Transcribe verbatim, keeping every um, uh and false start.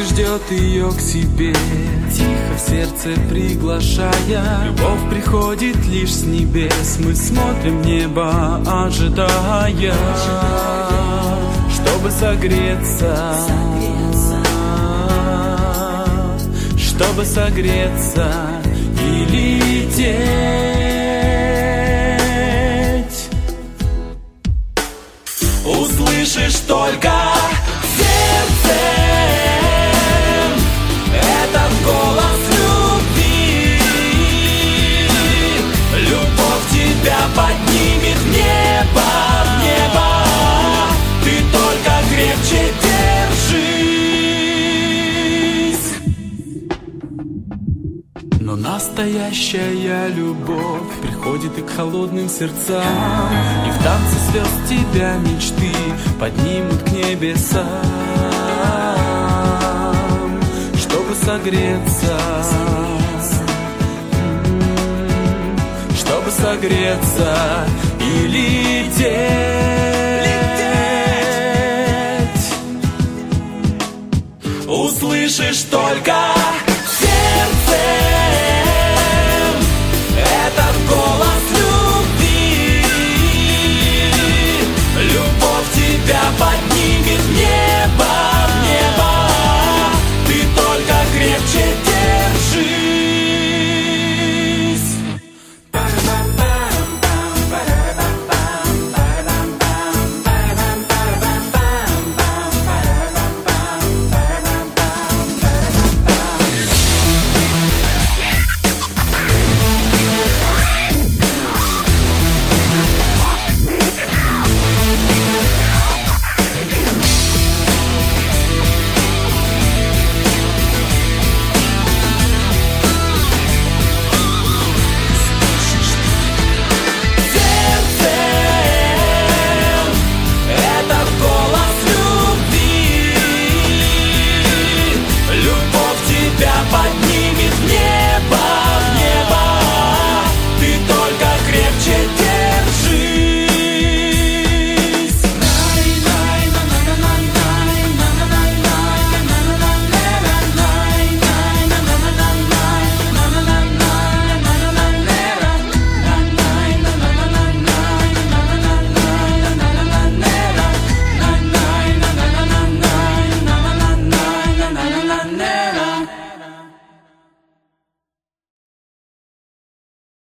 ждет ее к себе, тихо в сердце приглашая. Любовь приходит лишь с небес, мы смотрим в небо, ожидая, чтобы согреться, чтобы согреться и лететь. Услышишь только сердцем этот голос любви. Любовь тебя поднимет в небо, в небо. Ты только крепче держись. Но настоящая любовь приходит и к холодным сердцам, и в танце слез тебя мечты поднимут к небесам, чтобы согреться, чтобы согреться и лететь. Услышишь только